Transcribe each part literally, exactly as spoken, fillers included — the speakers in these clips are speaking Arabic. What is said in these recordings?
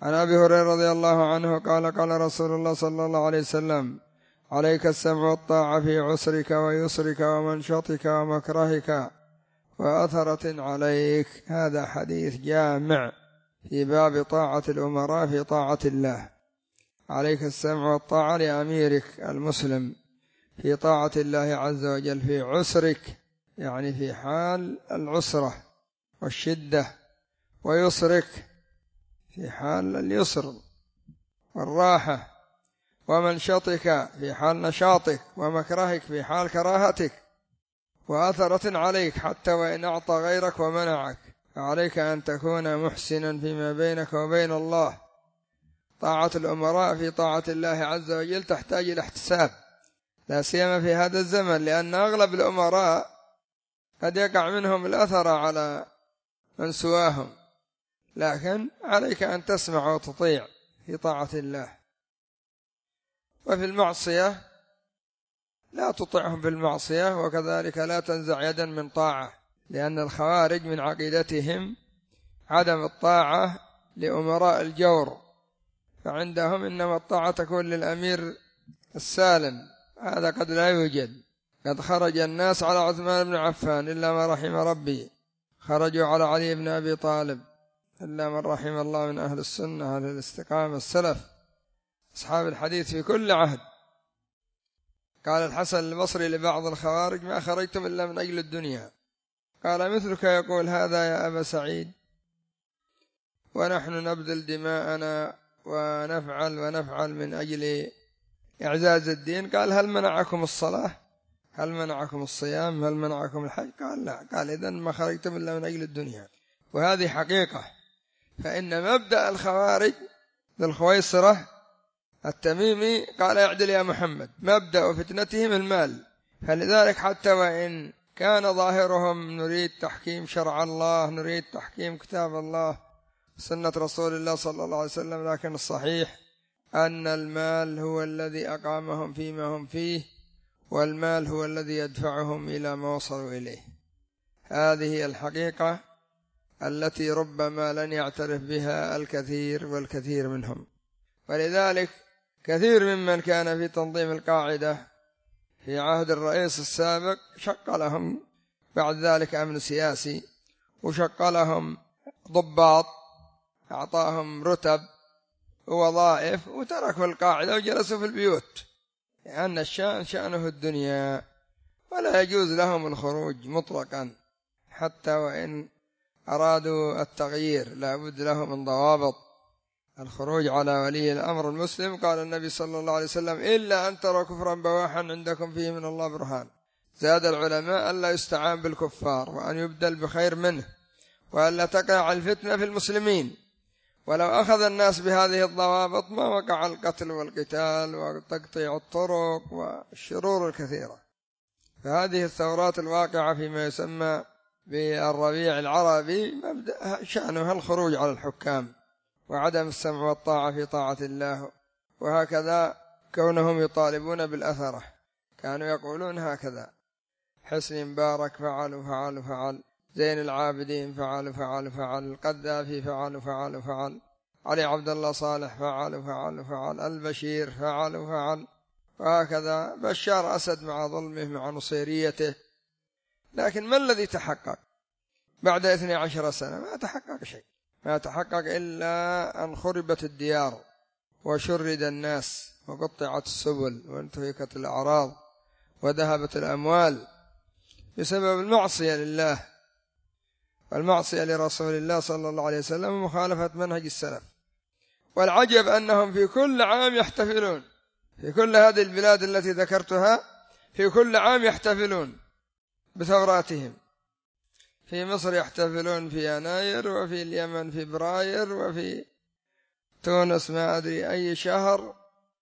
عن أبي هريرة رضي الله عنه قال قال رسول الله صلى الله عليه وسلم: عليك السمع والطاعة في عسرك ويسرك ومنشطك ومكرهك وأثرة عليك. هذا حديث جامع في باب طاعة الأمراء في طاعة الله. عليك السمع والطاعة لأميرك المسلم في طاعة الله عز وجل في عسرك، يعني في حال العسرة والشدة، ويسرك في حال اليسر والراحة، ومنشطك في حال نشاطك، ومكرهك في حال كراهتك، وأثرة عليك حتى وإن أعطى غيرك ومنعك، فعليك أن تكون محسنا فيما بينك وبين الله. طاعة الأمراء في طاعة الله عز وجل تحتاج إلى احتساب، لا سيما في هذا الزمن، لأن أغلب الأمراء قد يقع منهم الأثر على من سواهم، لكن عليك أن تسمع وتطيع في طاعة الله. وفي المعصية لا تطعهم في المعصية، وكذلك لا تنزع يدا من طاعة، لأن الخوارج من عقيدتهم عدم الطاعة لأمراء الجور، فعندهم إنما الطاعة تكون للأمير السالم. هذا قد لا يوجد. قد خرج الناس على عثمان بن عفان إلا ما رحم ربي، خرجوا على علي بن أبي طالب إلا من رحم الله من أهل السنة أهل الاستقامة السلف أصحاب الحديث في كل عهد. قال الحسن البصري لبعض الخوارج: ما خرجتم إلا من أجل الدنيا. قال: مثلك يقول هذا يا أبا سعيد، ونحن نبذل دماءنا ونفعل ونفعل من أجل إعزاز الدين. قال: هل منعكم الصلاة؟ هل منعكم الصيام؟ هل منعكم الحج؟ قال: لا. قال: إذن ما خرجتم إلا من أجل الدنيا. وهذه حقيقة. فإن مبدأ الخوارج للخويصرة التميمي قال: اعدل يا محمد، مبدأ فتنتهم المال. فلذلك حتى وإن كان ظاهرهم نريد تحكيم شرع الله، نريد تحكيم كتاب الله سنة رسول الله صلى الله عليه وسلم، لكن الصحيح أن المال هو الذي أقامهم فيما هم فيه، والمال هو الذي يدفعهم إلى ما وصلوا إليه. هذه الحقيقة التي ربما لن يعترف بها الكثير والكثير منهم. ولذلك كثير ممن كان في تنظيم القاعدة في عهد الرئيس السابق شق لهم بعد ذلك أمن سياسي، وشق لهم ضباط، أعطاهم رتب ووظائف، وتركوا القاعدة وجلسوا في البيوت، لأن الشأن شأنه الدنيا، ولا يجوز لهم الخروج مطلقا. حتى وإن أرادوا التغيير لا بد لهم من ضوابط. الخروج على ولي الأمر المسلم، قال النبي صلى الله عليه وسلم: إلا أن تروا كفرا بواحا عندكم فيه من الله برهان. زاد العلماء ألا يستعان بالكفار، وأن يبدل بخير منه، وألا تقع الفتنة في المسلمين. ولو أخذ الناس بهذه الضوابط ما وقع القتل والقتال وتقطيع الطرق والشرور الكثيرة. فهذه الثورات الواقعة فيما يسمى بالربيع العربي مبدأ شأنها الخروج على الحكام وعدم السمع والطاعة في طاعة الله. وهكذا كونهم يطالبون بالأثرة، كانوا يقولون هكذا: حسني مبارك فعل وفعل وفعل، زين العابدين فعل وفعل وفعل، القذافي فعل وفعل وفعل، علي عبد الله صالح فعل وفعل وفعل، البشير فعل وفعل، وهكذا بشار أسد مع ظلمه مع نصيريته. لكن ما الذي تحقق بعد اثني عشر سنة؟ ما تحقق شيء، ما تحقق إلا أن خربت الديار وشرد الناس وقطعت السبل وانتهكت الأعراض وذهبت الأموال بسبب المعصية لله والمعصية لرسول الله صلى الله عليه وسلم ومخالفة منهج السلف. والعجب أنهم في كل عام يحتفلون، في كل هذه البلاد التي ذكرتها في كل عام يحتفلون بثوراتهم. في مصر يحتفلون في يناير، وفي اليمن في فبراير، وفي تونس ما أدري أي شهر،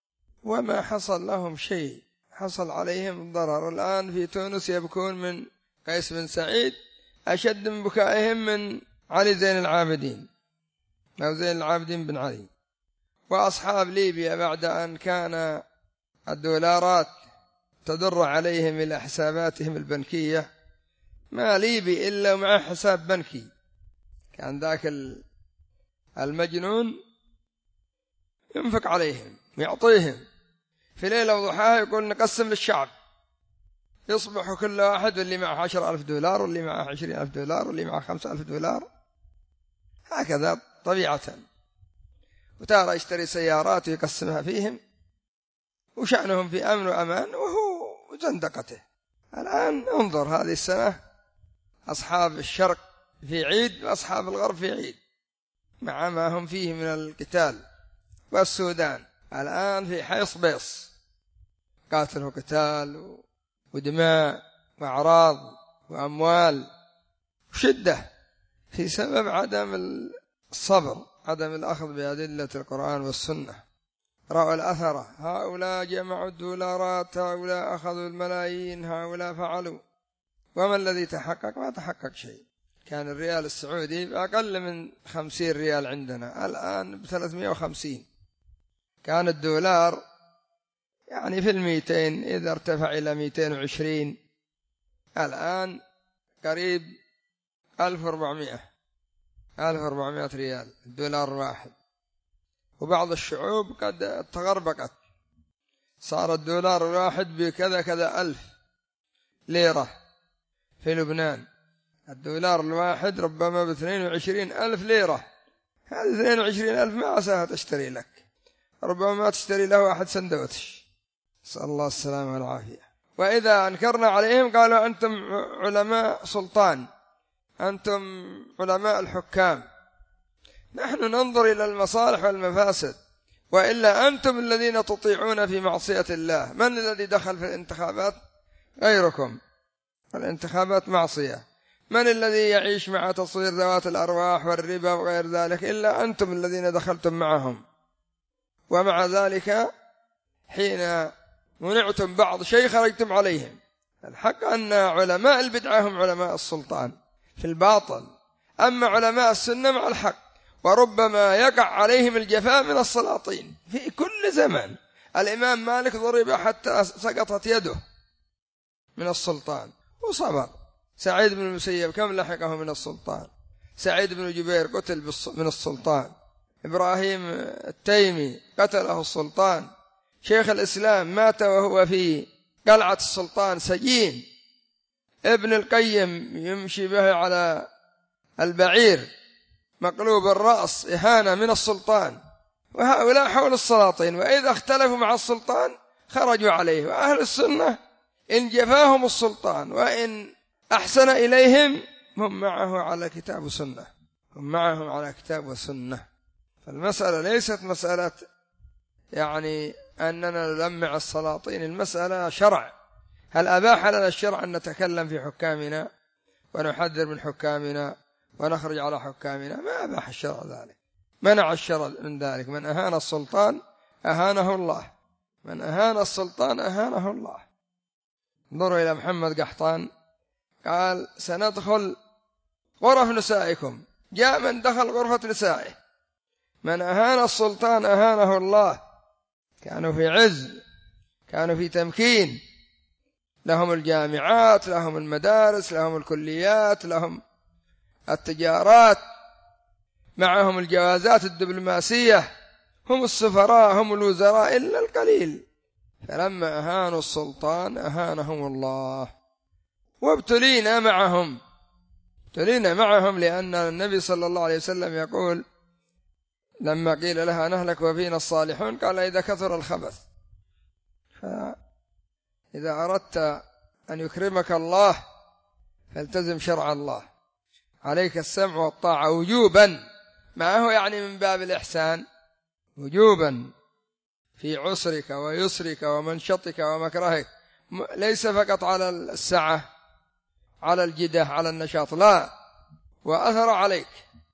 وما حصل لهم شيء، حصل عليهم ضرر. الآن في تونس يبكون من قيس بن سعيد أشد من بكائهم من علي زين العابدين أو زين العابدين بن علي. وأصحاب ليبيا بعد أن كان الدولارات تدر عليهم إلى حساباتهم البنكية، ما ليبي إلا مع حساب بنكي. كان ذاك المجنون ينفق عليهم ويعطيهم في ليلة وضحاها، يقول نقسم للشعب، يصبح كل واحد واللي معه عشر ألف دولار واللي معه عشرين ألف دولار واللي معه خمسة ألف دولار، هكذا طبيعة. وتارى يشتري سيارات ويقسمها فيهم، وشأنهم في أمن وأمان، وهو زندقته. الآن انظر هذه السنة أصحاب الشرق في عيد وأصحاب الغرب في عيد، مع ما هم فيه من القتال. والسودان الآن في حيص بيص، قاتل وقتال ودماء وأعراض وأموال وشدة، في سبب عدم الصبر، عدم الأخذ بأدلة القرآن والسنة. رأوا الأثرة، هؤلاء جمعوا الدولارات، هؤلاء أخذوا الملايين، هؤلاء فعلوا، وما الذي تحقق؟ ما تحقق شيء. كان الريال السعودي بأقل من خمسين ريال عندنا، الآن بثلاثمائة وخمسين. كان الدولار يعني في المئتين، إذا ارتفع إلى مئتين وعشرين، الآن قريب ألف وأربعمائة ألف وأربعمائة ريال الدولار الواحد. وبعض الشعوب قد تغربقت، صار الدولار الواحد بكذا كذا ألف ليرة. في لبنان الدولار الواحد ربما باثنين وعشرين ألف ليرة. هذه اثنين وعشرين ألف ما عساها تشتري لك، ربما ما تشتري له واحد سندوتش، نسأل الله السلامة والعافية. وإذا أنكرنا عليهم قالوا أنتم علماء سلطان، أنتم علماء الحكام. نحن ننظر إلى المصالح والمفاسد، وإلا أنتم الذين تطيعون في معصية الله. من الذي دخل في الانتخابات؟ غيركم. الانتخابات معصية. من الذي يعيش مع تصوير ذوات الأرواح والربا وغير ذلك؟ إلا أنتم الذين دخلتم معهم. ومع ذلك حين منعتم بعض شيء خرجتم عليهم. الحق أن علماء البدعة هم علماء السلطان في الباطل، أما علماء السنة مع الحق. وربما يقع عليهم الجفاء من السلاطين في كل زمان. الإمام مالك ضرب حتى سقطت يده من السلطان وصبر. سعيد بن المسيب كم لحقه من السلطان؟ سعيد بن جبير قتل من السلطان. إبراهيم التيمي قتله السلطان. شيخ الإسلام مات وهو في قلعة السلطان سجين. ابن القيم يمشي به على البعير مقلوب الرأس، إهانة من السلطان. وهؤلاء حول السلاطين، وإذا اختلفوا مع السلطان خرجوا عليه. وأهل السنة إن جفاهم السلطان وإن أحسن إليهم هم معه على كتاب وسنة، هم معهم على كتاب وسنة. فالمسألة ليست مسألة يعني أننا نلمع السلاطين، المسألة شرع. هل أباح لنا الشرع أن نتكلم في حكامنا ونحذر من حكامنا ونخرج على حكامنا؟ ما أباح الشرع ذلك، منع الشرع من ذلك. من أهان السلطان أهانه الله، من أهان السلطان أهانه الله. انظروا إلى محمد قحطان، قال سندخل غرف نسائكم، جاء من دخل غرفة نسائه. من أهان السلطان أهانه الله. كانوا في عز، كانوا في تمكين، لهم الجامعات، لهم المدارس، لهم الكليات، لهم التجارات، معهم الجوازات الدبلوماسية، هم السفراء، هم الوزراء، إلا القليل. فلما أهانوا السلطان أهانهم الله. وابتلينا معهم، ابتلينا معهم، لأن النبي صلى الله عليه وسلم يقول لما قيل لها نهلك وفينا الصالحون، قال إذا كثر الخبث. فإذا أردت أن يكرمك الله فالتزم شرع الله، عليك السمع والطاعة وجوبا. ما هو يعني من باب الإحسان، وجوبا في عسرك ويسرك ومنشطك ومكرهك، ليس فقط على السعة، على الجدة، على النشاط، لا، وأثر عليك.